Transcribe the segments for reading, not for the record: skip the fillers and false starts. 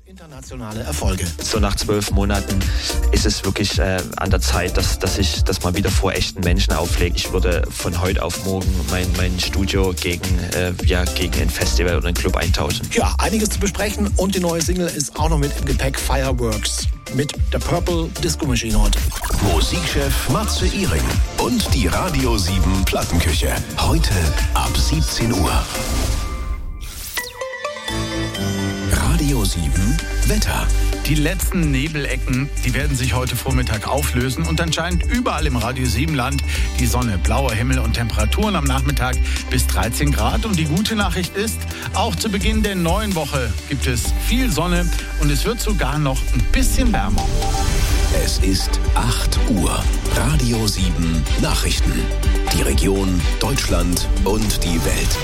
internationale Erfolge. So nach 12 Monaten ist es wirklich an der Zeit, dass man wieder vor echten Menschen auflegt. Ich würde von heute auf morgen mein Studio gegen ein Festival oder einen Club eintauschen. Ja, einiges zu besprechen und die neue Single ist auch noch mit im Gepäck, Fireworks. Mit der Purple Disco Machine heute. Musikchef Matze Iring und die Radio 7 Plattenküche. Heute ab 17 Uhr. Radio 7 Wetter. Die letzten Nebelecken, die werden sich heute Vormittag auflösen und anscheinend überall im Radio 7 Land die Sonne, blauer Himmel und Temperaturen am Nachmittag bis 13 Grad. Und die gute Nachricht ist, auch zu Beginn der neuen Woche gibt es viel Sonne und es wird sogar noch ein bisschen wärmer. Es ist 8 Uhr. Radio 7 Nachrichten. Die Region, Deutschland und die Welt.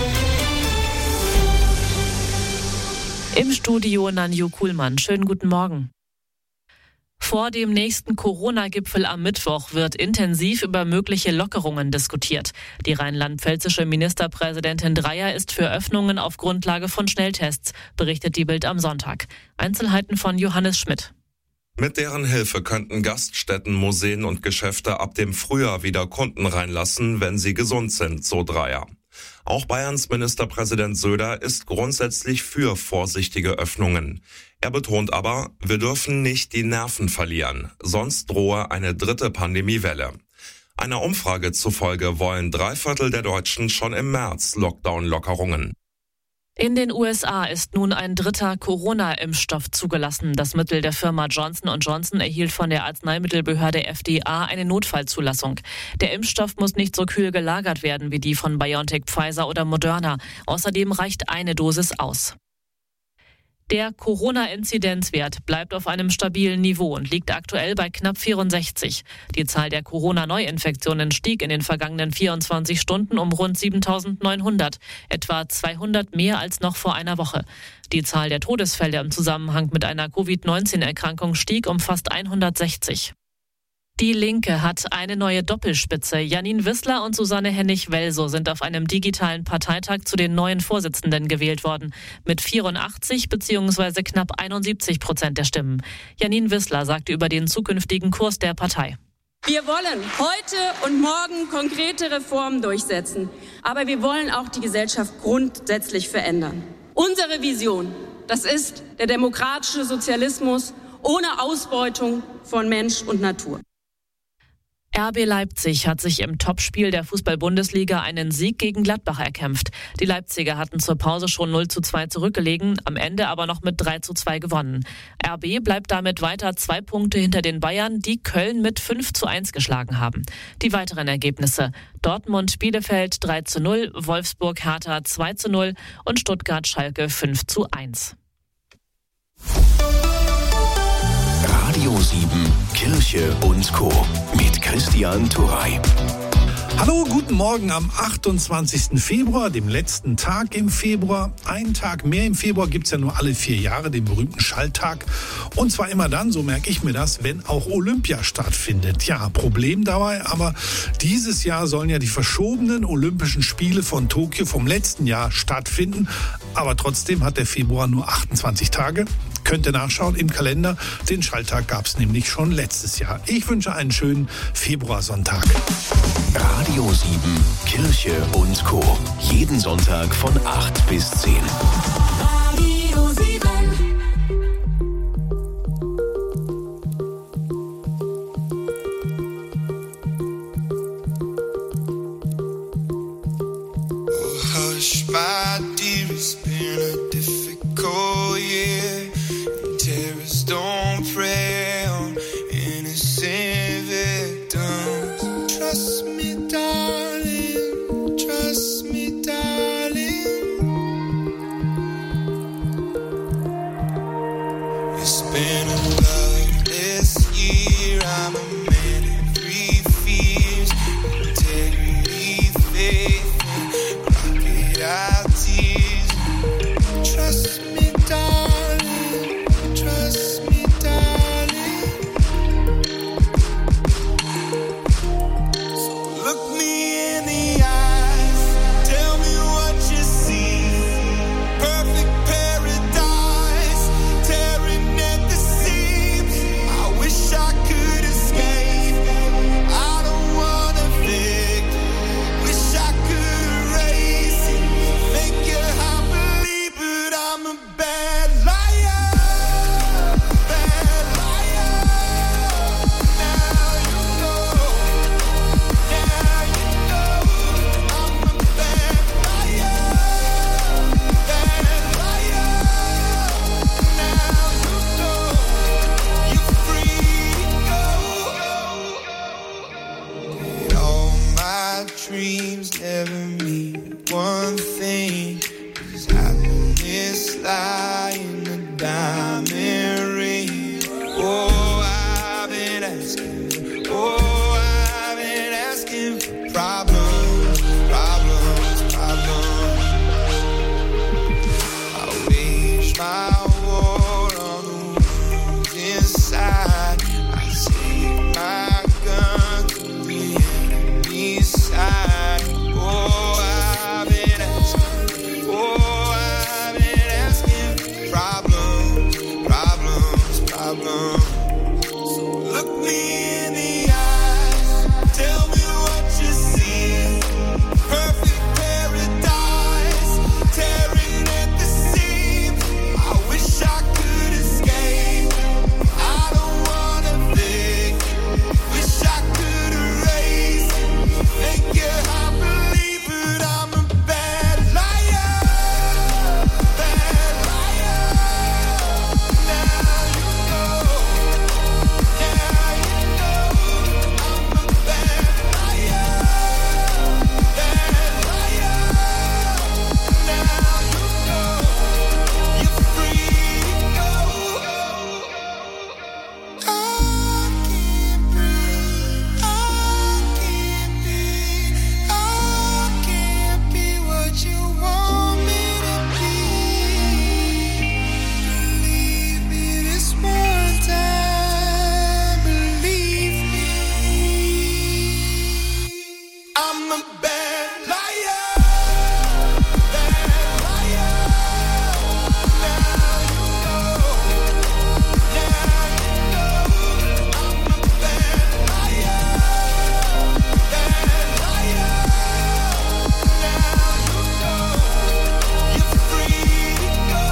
Im Studio Nanju Kuhlmann. Schönen guten Morgen. Vor dem nächsten Corona-Gipfel am Mittwoch wird intensiv über mögliche Lockerungen diskutiert. Die rheinland-pfälzische Ministerpräsidentin Dreyer ist für Öffnungen auf Grundlage von Schnelltests, berichtet die Bild am Sonntag. Einzelheiten von Johannes Schmidt. Mit deren Hilfe könnten Gaststätten, Museen und Geschäfte ab dem Frühjahr wieder Kunden reinlassen, wenn sie gesund sind, so Dreyer. Auch Bayerns Ministerpräsident Söder ist grundsätzlich für vorsichtige Öffnungen. Er betont aber, wir dürfen nicht die Nerven verlieren, sonst drohe eine dritte Pandemiewelle. Einer Umfrage zufolge wollen 3/4 der Deutschen schon im März Lockdown-Lockerungen. In den USA ist nun ein dritter Corona-Impfstoff zugelassen. Das Mittel der Firma Johnson & Johnson erhielt von der Arzneimittelbehörde FDA eine Notfallzulassung. Der Impfstoff muss nicht so kühl gelagert werden wie die von BioNTech, Pfizer oder Moderna. Außerdem reicht eine Dosis aus. Der Corona-Inzidenzwert bleibt auf einem stabilen Niveau und liegt aktuell bei knapp 64. Die Zahl der Corona-Neuinfektionen stieg in den vergangenen 24 Stunden um rund 7.900, etwa 200 mehr als noch vor einer Woche. Die Zahl der Todesfälle im Zusammenhang mit einer Covid-19-Erkrankung stieg um fast 160. Die Linke hat eine neue Doppelspitze. Janine Wissler und Susanne Hennig-Welsow sind auf einem digitalen Parteitag zu den neuen Vorsitzenden gewählt worden. Mit 84 bzw. knapp 71% der Stimmen. Janine Wissler sagte über den zukünftigen Kurs der Partei. Wir wollen heute und morgen konkrete Reformen durchsetzen. Aber wir wollen auch die Gesellschaft grundsätzlich verändern. Unsere Vision, das ist der demokratische Sozialismus ohne Ausbeutung von Mensch und Natur. RB Leipzig hat sich im Topspiel der Fußball-Bundesliga einen Sieg gegen Gladbach erkämpft. Die Leipziger hatten zur Pause schon 0:2 zurückgelegen, am Ende aber noch mit 3:2 gewonnen. RB bleibt damit weiter 2 Punkte hinter den Bayern, die Köln mit 5:1 geschlagen haben. Die weiteren Ergebnisse: Dortmund-Bielefeld 3:0, Wolfsburg-Hertha 2:0 und Stuttgart-Schalke 5:1. Radio 7 Kirche und Co. mit Christian Turey. Hallo, guten Morgen am 28. Februar, dem letzten Tag im Februar. Einen Tag mehr im Februar gibt's ja nur alle 4 Jahre, den berühmten Schalttag. Und zwar immer dann, so merke ich mir das, wenn auch Olympia stattfindet. Ja, Problem dabei, aber dieses Jahr sollen ja die verschobenen Olympischen Spiele von Tokio vom letzten Jahr stattfinden. Aber trotzdem hat der Februar nur 28 Tage. Könnt ihr nachschauen im Kalender. Den Schalttag gab's nämlich schon letztes Jahr. Ich wünsche einen schönen Februarsonntag. Radio 7 Kirche und Co. Jeden Sonntag von 8 bis 10. Radio 7. Hush, my dear, it's been a difficult year. Terrorists don't prey on innocent victims. Trust me, darling. Trust me, darling. It's been a loveless year. I'm a man in 3 fears: integrity, faith, and crocodile tears. Trust me, darling. Trust me, darling. So look me in the eyes. Tell me what you see. Perfect paradise. Tearing problem. So look me in the eyes, tell me what you see. Perfect paradise, tearing at the seams. I wish I could escape. I don't wanna think. Wish I could erase. Make your heart believe, but I'm a bad liar. Bad liar. Now you know. Now you know. I'm a bad liar. Bad liar. Now you know. You're free to go. I can't breathe. I can't be what you want me to be. Believe me this one time. Believe me. I'm a bad liar. Bad liar. Now you know. Now you know. I'm a bad liar. Bad liar. Now you know. You're free to go.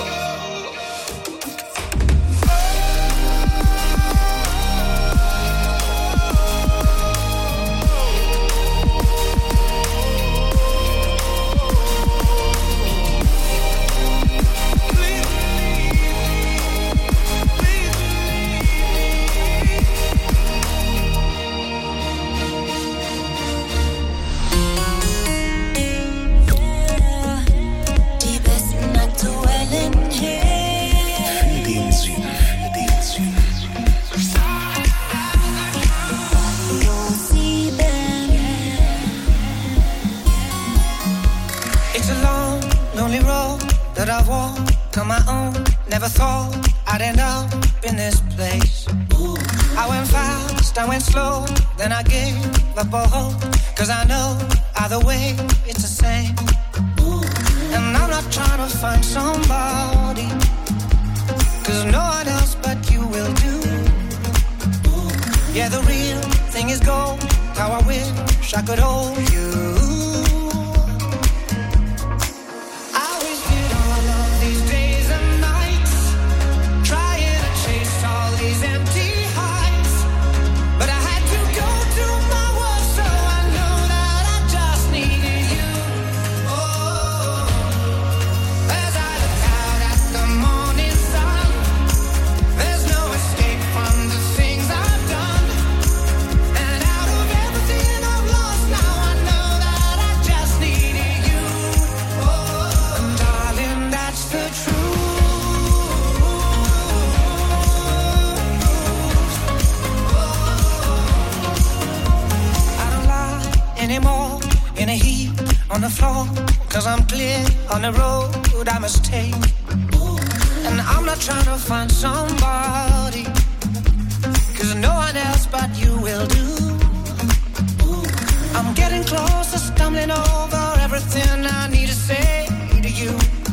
Die besten aktuellen Hits. Für den Süden, für den Süden. It's a long, lonely road that I've walked on my own. Never thought I'd end up in this place. I went fast, I went slow, then I gave up all hope. Cause I know either way it's the same. And I'm not trying to find somebody, cause no one else but you will do. Yeah, the real thing is gold. How I wish I could hold you. I wasted all of these days and nights trying to chase all these empty heights. But I had to go do my work, so I know that I just needed you. Oh, as I look out at the morning sun, there's no escape from the things I've done. And out of everything I've lost, now I know that I just needed you. Oh, and darling, that's the truth. I don't lie anymore in a heap on the floor, cause I'm clear on the road I must take. And I'm not trying to find somebody, cause no one else but you will do. I'm getting closer, stumbling over everything I need to say to you.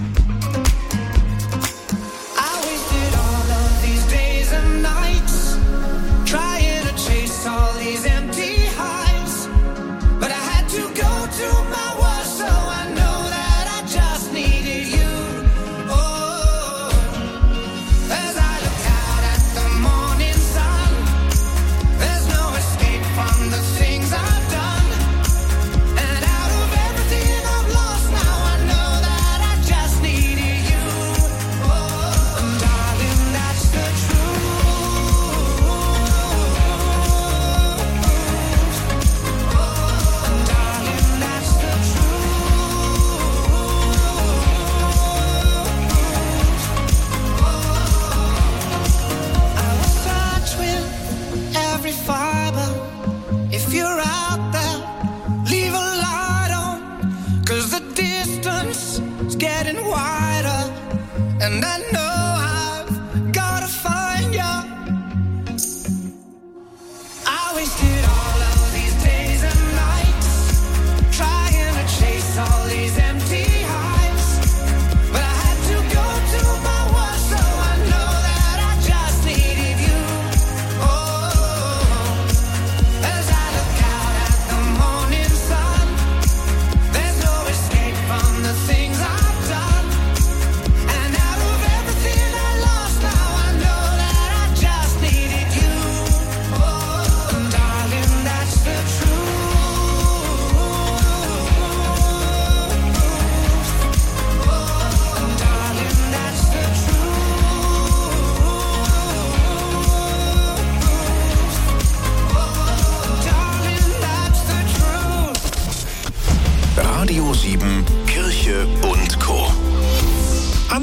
I wasted all of these days and nights trying to chase all these empty heights. But I had to go to my worst, so I know that I just needed you. Oh, as I look out at the morning sun, there's no escape from the things I've done. And out of everything I've lost,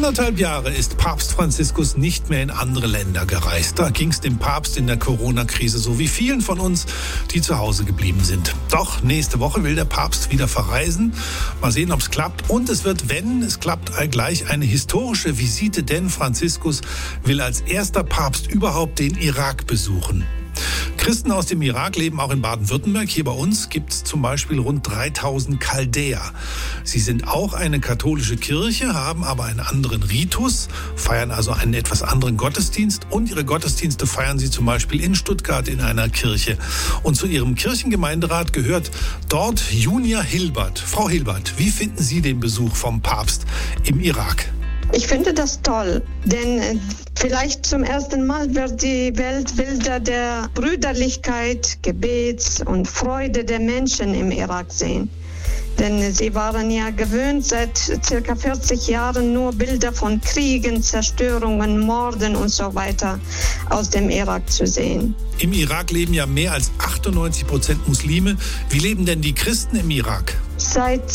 1,5 Jahre ist Papst Franziskus nicht mehr in andere Länder gereist. Da ging es dem Papst in der Corona-Krise so wie vielen von uns, die zu Hause geblieben sind. Doch nächste Woche will der Papst wieder verreisen. Mal sehen, ob es klappt. Und es wird, wenn es klappt, gleich eine historische Visite, denn Franziskus will als erster Papst überhaupt den Irak besuchen. Christen aus dem Irak leben auch in Baden-Württemberg. Hier bei uns gibt es zum Beispiel rund 3000 Chaldäer. Sie sind auch eine katholische Kirche, haben aber einen anderen Ritus, feiern also einen etwas anderen Gottesdienst. Und ihre Gottesdienste feiern sie zum Beispiel in Stuttgart in einer Kirche. Und zu ihrem Kirchengemeinderat gehört dort Junia Hilbert. Frau Hilbert, wie finden Sie den Besuch vom Papst im Irak? Ich finde das toll, denn vielleicht zum ersten Mal wird die Welt Bilder der Brüderlichkeit, Gebets und Freude der Menschen im Irak sehen. Denn sie waren ja gewöhnt, seit circa 40 Jahren nur Bilder von Kriegen, Zerstörungen, Morden und so weiter aus dem Irak zu sehen. Im Irak leben ja mehr als 98% Muslime. Wie leben denn die Christen im Irak? Seit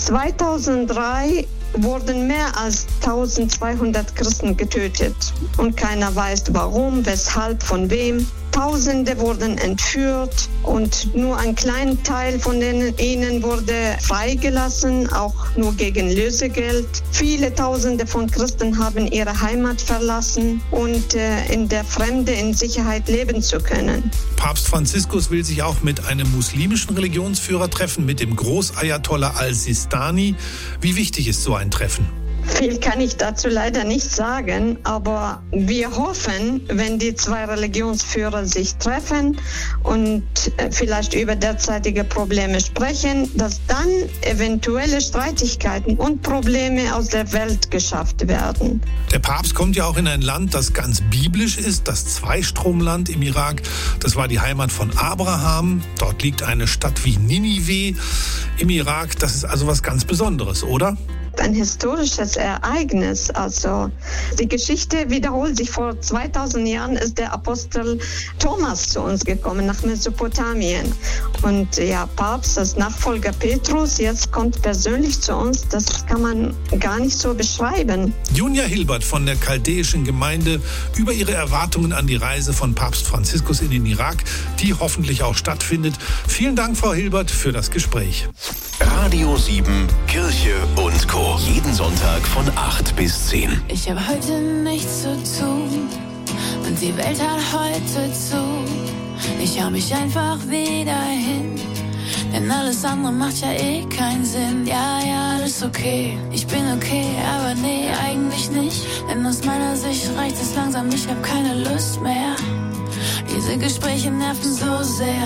2003 wurden mehr als 1200 Christen getötet. Und keiner weiß warum, weshalb, von wem. Tausende wurden entführt und nur ein kleiner Teil von ihnen wurde freigelassen, auch nur gegen Lösegeld. Viele Tausende von Christen haben ihre Heimat verlassen und in der Fremde in Sicherheit leben zu können. Papst Franziskus will sich auch mit einem muslimischen Religionsführer treffen, mit dem Großayatollah al-Sistani. Wie wichtig ist so ein Treffen? Viel kann ich dazu leider nicht sagen, aber wir hoffen, wenn die zwei Religionsführer sich treffen und vielleicht über derzeitige Probleme sprechen, dass dann eventuelle Streitigkeiten und Probleme aus der Welt geschafft werden. Der Papst kommt ja auch in ein Land, das ganz biblisch ist, das Zweistromland im Irak. Das war die Heimat von Abraham. Dort liegt eine Stadt wie Ninive im Irak. Das ist also was ganz Besonderes, oder? Ein historisches Ereignis. Also die Geschichte wiederholt sich. Vor 2000 Jahren ist der Apostel Thomas zu uns gekommen nach Mesopotamien. Und ja, Papst als Nachfolger Petrus jetzt kommt persönlich zu uns. Das kann man gar nicht so beschreiben. Junia Hilbert von der chaldäischen Gemeinde über ihre Erwartungen an die Reise von Papst Franziskus in den Irak, die hoffentlich auch stattfindet. Vielen Dank, Frau Hilbert, für das Gespräch. Radio 7, Kirche und Co. Jeden Sonntag von 8 bis 10. Ich habe heute nichts zu tun und die Welt hat heute zu. Ich hau mich einfach wieder hin, denn alles andere macht ja eh keinen Sinn. Ja, alles okay, ich bin okay, aber nee, eigentlich nicht. Denn aus meiner Sicht reicht es langsam, ich hab keine Lust mehr. Diese Gespräche nerven so sehr.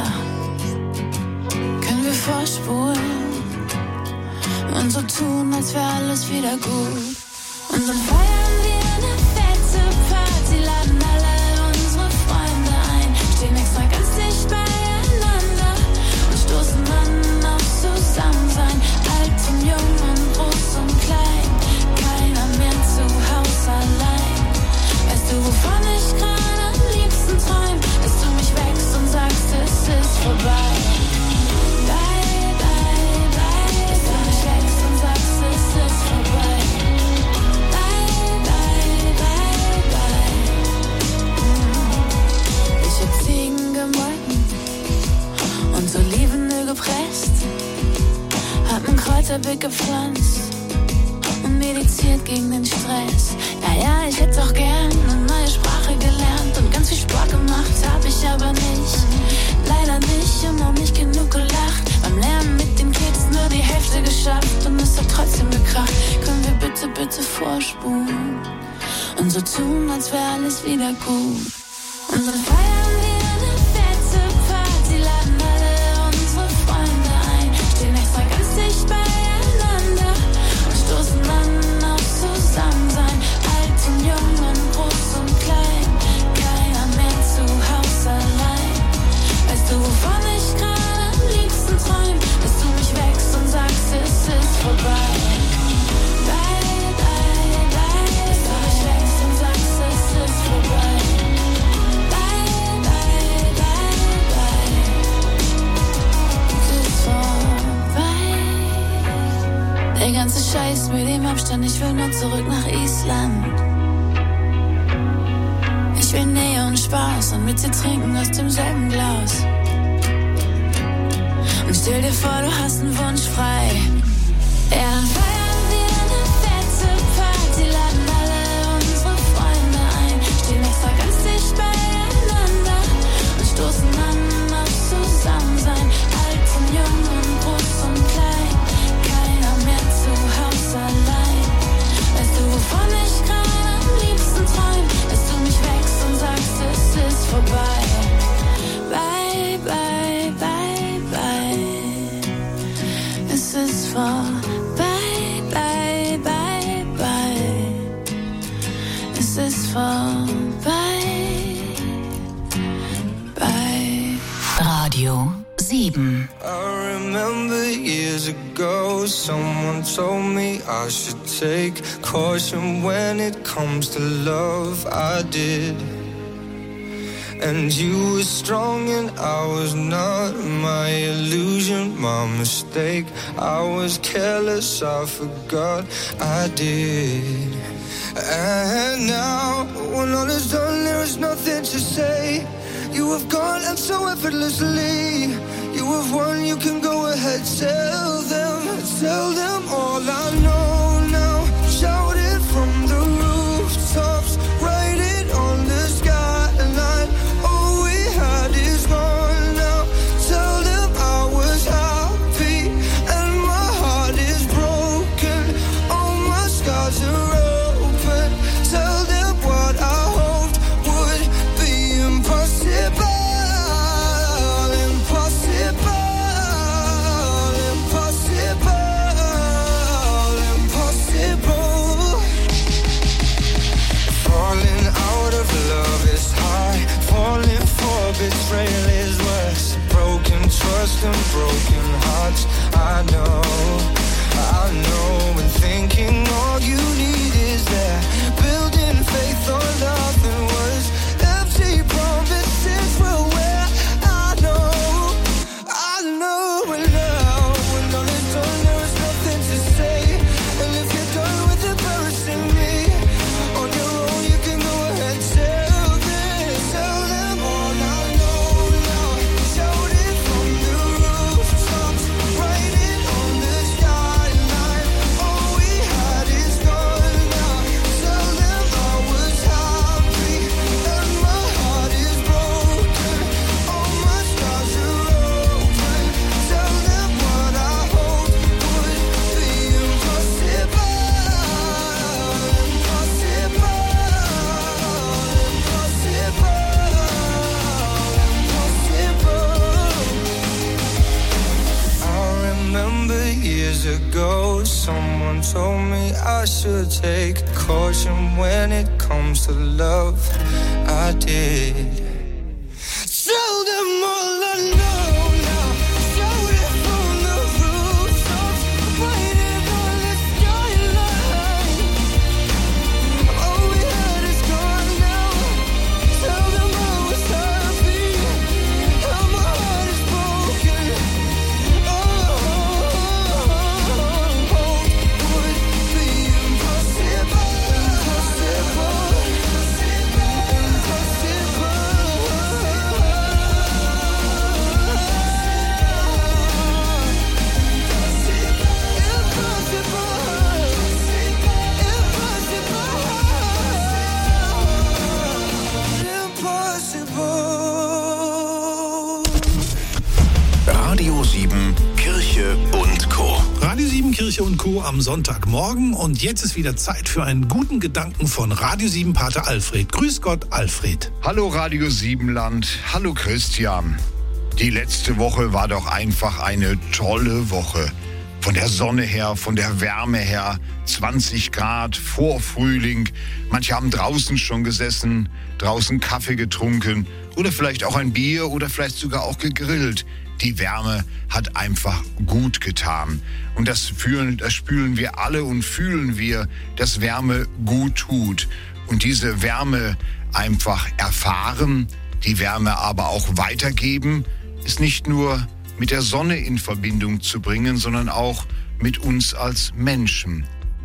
Können wir vorspulen und so tun, als wäre alles wieder gut. Und dann feiern wir eine fette Party, laden alle unsere Freunde ein, stehen extra ganz dicht beieinander und stoßen an auf Zusammensein. Alt und jung und groß und klein, keiner mehr zu Hause allein. Weißt du, wovon ich gerade am liebsten träum? Dass du mich wächst und sagst, es ist vorbei. Olivenöl gepresst, hab einen Kräuterbeet gepflanzt und meditiert gegen den Stress. Ja, ich hätte auch gern eine neue Sprache gelernt und ganz viel Sport gemacht, hab ich aber nicht. Leider nicht und noch nicht genug gelacht. Beim Lernen mit den Kids nur die Hälfte geschafft und es hat trotzdem gekracht. Können wir bitte vorspulen und so tun, als wäre alles wieder gut. Und dann feiern wir eine fette Party, laden alle unsere Freunde ein, stehen extra ganz dicht beieinander und stoßen an auf Zusammensein. Alt und jung und groß und klein, keiner mehr zu Hause allein. Weißt du, wovon ich gerade am liebsten träum? Dass du mich wächst und sagst, es ist vorbei. Dass du mich wächst und sagst, es ist vorbei. Abstand, ich will nur zurück nach Island. Ich will Nähe und Spaß und mit dir trinken aus demselben Glas. Und stell dir vor, du hast einen Wunsch frei. Ja, dann feiern wir eine fette Party, laden alle unsere Freunde ein, stehen extra ganz dicht beieinander und stoßen an auf Zusammensein. Alt und jung und groß und klein, keiner mehr zu Hause allein. Weißt du, wovon ich gerade am liebsten träum? Dass du mich wächst und sagst, es ist vorbei. Bye, bye, bye, bye. Es ist vorbei, bye, bye, bye. Es ist vorbei, bye. Radio 7. I remember years ago, someone told me I should take caution when it comes to love. I did. And you were strong and I was not. My illusion, my mistake. I was careless, I forgot I did. And now, when all is done, there is nothing to say. You have gone and so effortlessly. You have won, you can go ahead, tell them all I know now. Shout it from the rooftops, write it on the skyline. All we had is gone now. Tell them I was happy and my heart is broken. All my scars are open. Tell them what I hoped would be impossible. Betrayal is worse. Broken trust and broken hearts. I know. And thinking all you need is there. Building faith on nothing was empty promises were where I know. And now when all is done, there is nothing to say. And if you're done with embarrassing me on your own, you can go ahead, tell them all I know now. Shout it from the rooftops, write it on the skyline. All we had is gone now. Tell them I was happy and my heart is broken. All my scars are open. Tell them what I hoped would be impossible. I remember years ago, someone told me I should take caution when it comes to love. I did. Tell them all I know now. Shout it from the rooftops, write it on the skyline. All we had is gone now. Tell them I was happy and my heart is broken. Would be impossible. Radio 7, Kirche und Co. Radio 7, Kirche und Co. am Sonntagmorgen. Und jetzt ist wieder Zeit für einen guten Gedanken von Radio 7 Pater Alfred. Grüß Gott, Alfred. Hallo Radio 7 Land, hallo Christian. Die letzte Woche war doch einfach eine tolle Woche. Von der Sonne her, von der Wärme her, 20 Grad, Vorfrühling. Manche haben draußen schon gesessen, draußen Kaffee getrunken oder vielleicht auch ein Bier oder vielleicht sogar auch gegrillt. Die Wärme hat einfach gut getan. Und das spüren wir alle und fühlen wir, dass Wärme gut tut. Und diese Wärme einfach erfahren, die Wärme aber auch weitergeben, ist nicht nur mit der Sonne in Verbindung zu bringen, sondern auch mit uns als Menschen.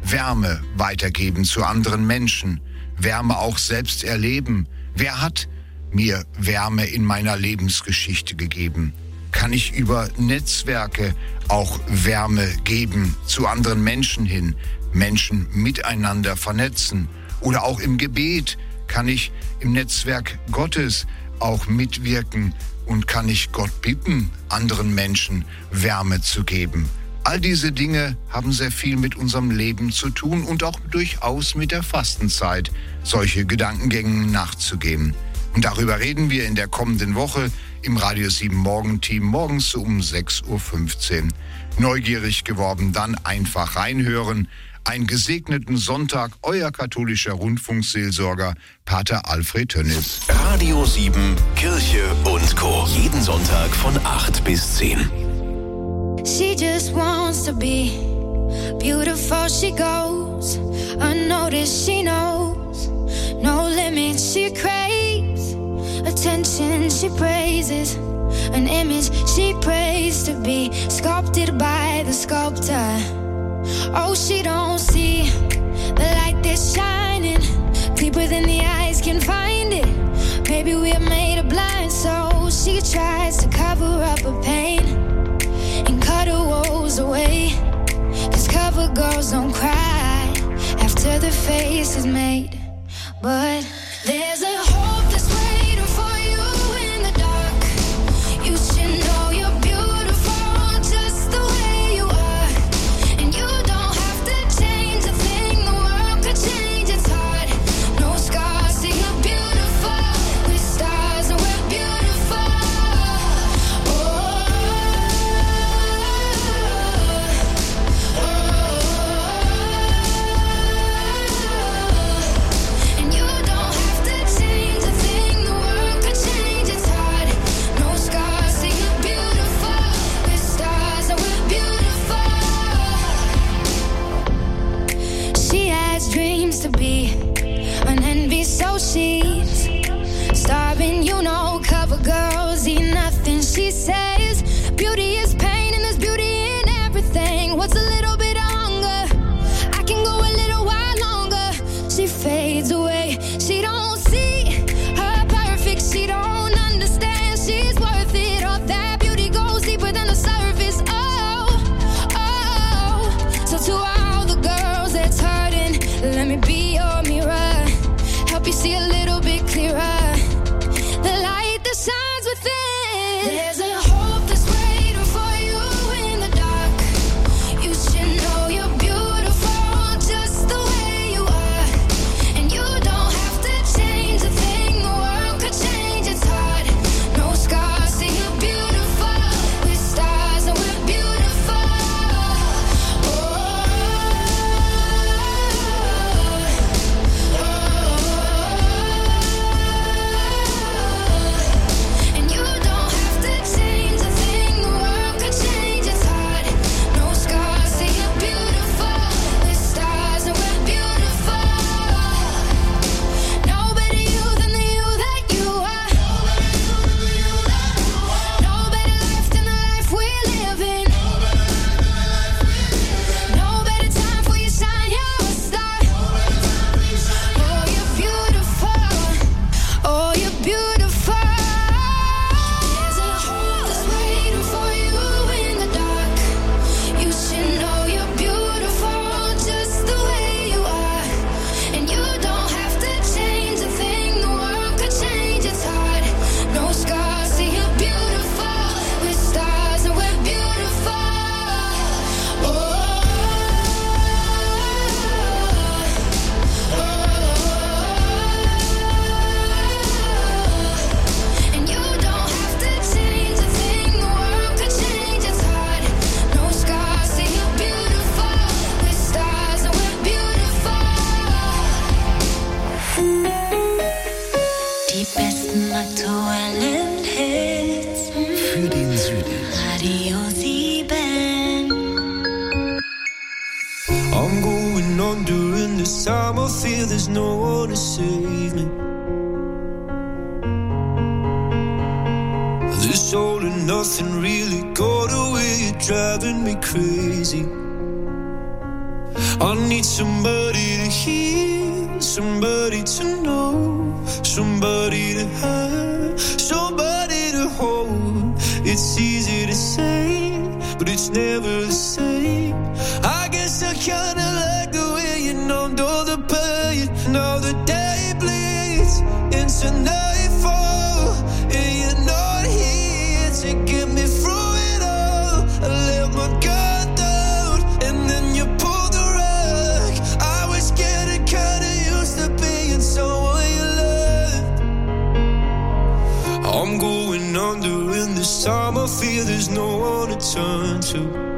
Wärme weitergeben zu anderen Menschen, Wärme auch selbst erleben? Wer hat mir Wärme in meiner Lebensgeschichte gegeben? Kann ich über Netzwerke auch Wärme geben zu anderen Menschen hin, Menschen miteinander vernetzen? Oder auch im Gebet kann ich im Netzwerk Gottes auch mitwirken und kann ich Gott bitten, anderen Menschen Wärme zu geben? All diese Dinge haben sehr viel mit unserem Leben zu tun und auch durchaus mit der Fastenzeit, solche Gedankengängen nachzugehen. Und darüber reden wir in der kommenden Woche im Radio 7 Morgenteam morgens um 6.15 Uhr. Neugierig geworden, dann einfach reinhören. Einen gesegneten Sonntag, euer katholischer Rundfunkseelsorger, Pater Alfred Tönnis. Radio 7, Kirche und Co. Jeden Sonntag von 8 bis 10. She just wants to be beautiful. She goes unnoticed. She knows no limits. She craves attention. She praises an image she prays to be sculpted by the sculptor. Oh, she don't see the light that's shining deeper than the eyes can find it. Maybe we're made of blind, so she tries to cover up her pain and cut her woes away. 'Cause cover girls don't cry after the face is made. But there's a hope that's waiting for you in the dark. You should know you're beautiful just the way you are. And you don't have to change a thing, the world could change its heart. No scars, see you're beautiful. With stars and we're beautiful. And you don't have to change a thing, the world could change its heart. No scars, see you're beautiful. With stars and we're beautiful. She has dreams to be an envy, so she's starving. You know, cover girls eat nothing. She says beauty is pain and there's beauty in everything. What's a little bit of hunger? I can go a little while longer. She fades away. She don't see her perfect. She don't understand she's worth it. All that beauty goes deeper than the surface. Oh, oh. So to all the girls that's hurting, let me be your mirror. Help you see a little bit clearer. The light that shines within. There's a hope that's waiting for you in the dark. You should know you're beautiful just the way you are. And you don't have to change a thing, the world could change its heart. No scars, see you're beautiful. With stars and we're beautiful. And you don't have to change a thing, the world could change its heart. No scars, see you're beautiful. With stars and we're beautiful. No better you than the you that you are. No better life than the life we're living. No better time for you shine, you're a star. Oh, you're beautiful. Oh, you're beautiful. There's a hope that's waiting for you in the dark. You should know you're beautiful just the way you are. And you don't have to change a thing, the world could change its heart. No scars, see you're beautiful. With stars and we're beautiful. And you don't have to change a thing, the world could change its heart. No scars, see you're beautiful. With stars and we're beautiful. Die besten aktuellen Hits. Für den Süden. Radio 7. I'm going under, and this time I feel there's no one to save me. This all and nothing really got away, you're driving me crazy. I need somebody to hear, somebody to know, somebody to have, somebody to hold. It's easy to say, but it's never the same. I guess I kinda like the way you numbed all the pain. Now the day bleeds into nightfall, and you're not here to get me through it all. I let my guard down, and then you pulled the rug. I was getting kinda used to being someone you loved. I'm going under, and this time I feel there's no one to turn to.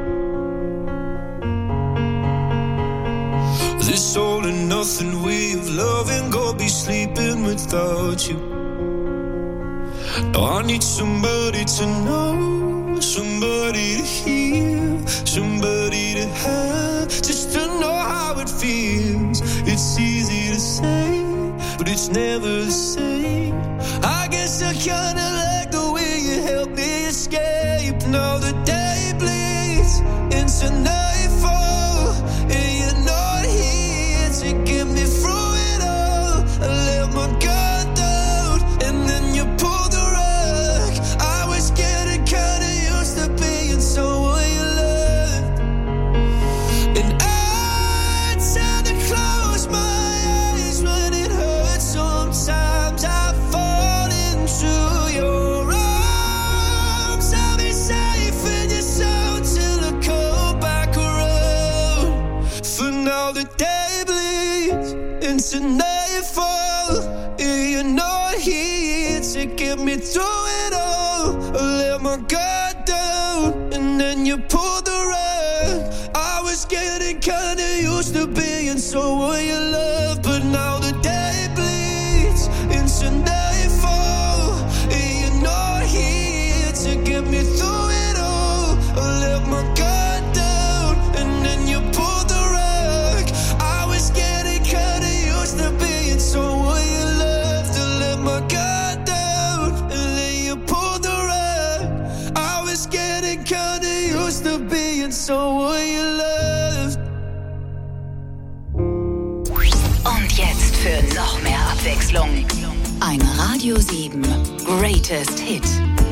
This all and nothing way of loving, go be sleeping without you. Now I need somebody to know, somebody to hear, somebody to have, just to know how it feels. It's easy to say, but it's never the same. I guess I kinda like the way you help me escape. Now the day bleeds into nightfall, and you're not here to get me through it all. I let my guard down, and then you pulled the rug. I was getting kinda used to being someone you loved. And I tend to close my eyes when it hurts. Sometimes I fall into your arms. I'll be safe in your soul till I come back around. For now the day bleeds into nightfall, and you're not here to get me through it all. I let my guard down, and then you pulled the rug. I was getting kinda used to being someone you love, but now the day bleeds into nightfall, and you're not here to get me through it all. I let my guard down, and then you pulled the rug. I was getting kinda used to being someone you loved. To let my guard down, and then you pulled the rug. I was getting kinda used to being someone you loved. Und jetzt für noch mehr Abwechslung. Ein Radio 7 Greatest Hit.